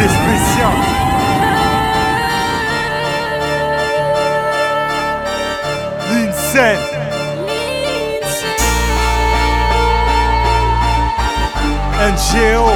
envoyé spécial. Linsen. NGO.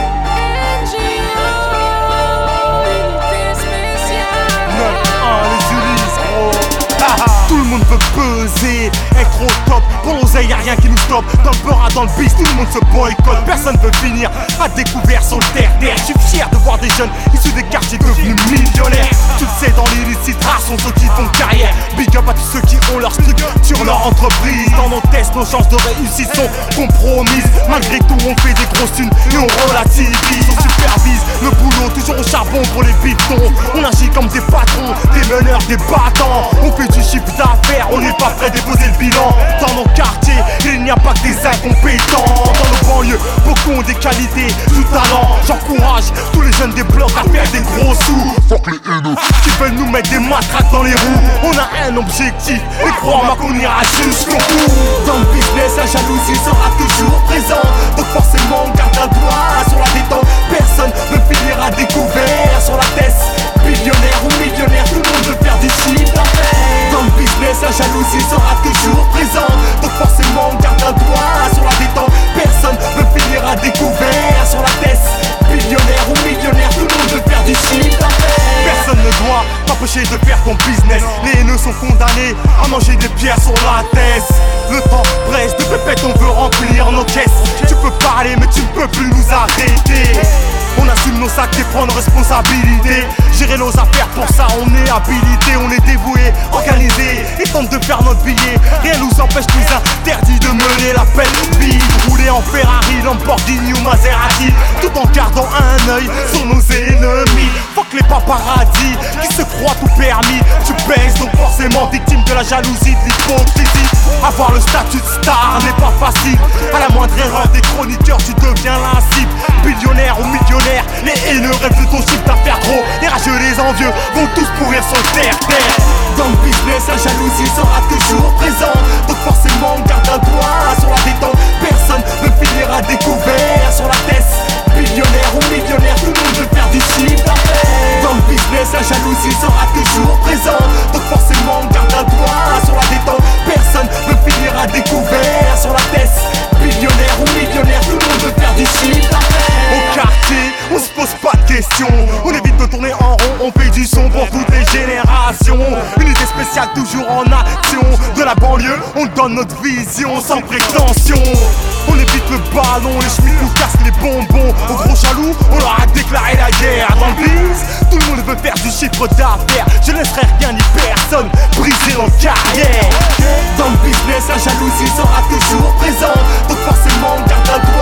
Tout le monde veut peser, être au top. Pour l'oseille y'a rien qui nous stoppe. Dans le beurre, dans le bis, tout le monde se boycotte. Personne veut finir à découvert sur le terre-terre. Je suis fier de voir des jeunes issus des quartiers devenus millionnaires. Tu le sais, dans l'illicite, rares sont ceux qui font carrière. Big up à tous ceux qui ont leur structure, leur entreprise. Dans nos tests, nos chances de réussite sont compromises. Malgré tout, on fait des grosses thunes et on relativise. On supervise le boulot, toujours au charbon pour les pitons. On agit comme des patrons, des meneurs, des battants. On fait du chiffre d'affaires, on n'est pas prêt de déposer le bilan. Dans nos quartiers, il n'y a pas que des incompétents. Dans nos banlieues, beaucoup ont des qualités, du talent. J'encourage tous les jeunes des blocs à faire des gros sous. Fuck les haineux qui veulent nous mettre des matraques dans les roues. On a un objectif, et crois-moi qu'on ira jusqu'au bout. Dans le business, la jalousie sera toujours présente. Donc forcément, on garde un doigt sur la détente. Personne ne finira découvert sur la tête. Billionnaire ou millionnaire, tout le monde veut faire des chiffres d'affaires. Dans le business, la jalousie sera toujours présente. Donc forcément, on garde un doigt sur la détente. Personne ne finira découvert sur la tête. Billionnaire ou millionnaire, tout le monde veut faire des chiffres d'affaires. Personne ne doit t'empêcher de faire ton business. Les haineux sont condamnés à manger des pierres sur la tête. Le temps presse, de pépette, on veut remplir nos caisses. Tu peux parler, mais tu ne peux plus nous arrêter. On assume nos sacs et prend nos responsabilités. Gérer nos affaires, pour ça on est habilité. On est dévoué, organisé et tente de faire notre billet. Rien nous empêche, nous interdit de mener la peine vie. Rouler en Ferrari, Lamborghini ou Maserati, tout en gardant un œil sur nos ennemis. Fuck les paparazzis qui se croient tout permis. Tu baisses donc forcément victime de la jalousie, de l'hypocrisie. Avoir le statut de star n'est pas facile. À la moindre erreur des chroniqueurs, tu deviens la cible. Billionnaire ou millionnaire, les haineux rêvent de ton chiffre d'affaires gros. Les rageux, les envieux vont tous pourrir sur le terre-terre. Dans le business, la jalousie sera toujours présente. Donc forcément, on garde un doigt sur la détente. Personne ne finira découvert sur la tête. Billionnaire ou millionnaire, tout le monde veut faire des chiffres d'affaires. Dans le business, la jalousie sera toujours présente. Donc forcément, on garde un doigt sur la détente. Personne ne finira découvert sur la tête. Billionnaire ou millionnaire, tout le monde veut faire des chiffres d'affaires. Au quartier, on se pose pas de questions. On évite de tourner en rond, on fait du son pour toutes les générations. Unité spéciale toujours en action. De la banlieue, on donne notre vision sans prétention. On évite le ballon, les chemises nous cassent les bonbons. Aux gros jaloux, on leur a déclaré la guerre. Dans le biz, tout le monde veut faire du chiffre d'affaires. Je laisserai rien ni personne briser nos carrières. Dans le business, la jalousie sera toujours présente. Donc forcément, on garde un doigt